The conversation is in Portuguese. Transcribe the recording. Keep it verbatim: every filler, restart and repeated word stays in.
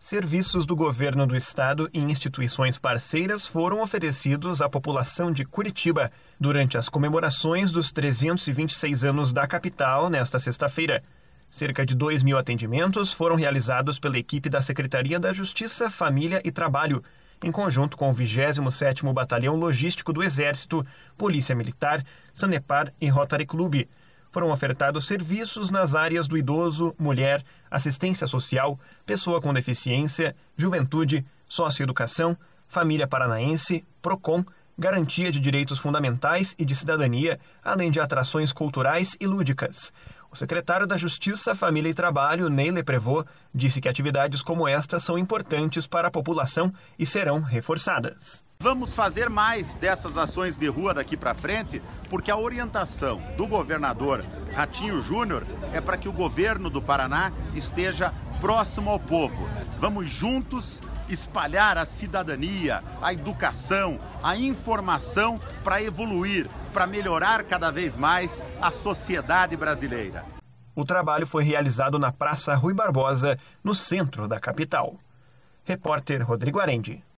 Serviços do governo do estado e instituições parceiras foram oferecidos à população de Curitiba durante as comemorações dos trezentos e vinte e seis anos da capital nesta sexta-feira. Cerca de dois mil atendimentos foram realizados pela equipe da Secretaria da Justiça, Família e Trabalho, em conjunto com o vigésimo sétimo Batalhão Logístico do Exército, Polícia Militar, Sanepar e Rotary Club. Foram ofertados serviços nas áreas do idoso, mulher, assistência social, pessoa com deficiência, juventude, socioeducação, família paranaense, PROCON, garantia de direitos fundamentais e de cidadania, além de atrações culturais e lúdicas. O secretário da Justiça, Família e Trabalho, Ney Leprevot, disse que atividades como esta são importantes para a população e serão reforçadas. Vamos fazer mais dessas ações de rua daqui para frente, porque a orientação do governador Ratinho Júnior é para que o governo do Paraná esteja próximo ao povo. Vamos juntos espalhar a cidadania, a educação, a informação para evoluir, para melhorar cada vez mais a sociedade brasileira. O trabalho foi realizado na Praça Rui Barbosa, no centro da capital. Repórter Rodrigo Arendi.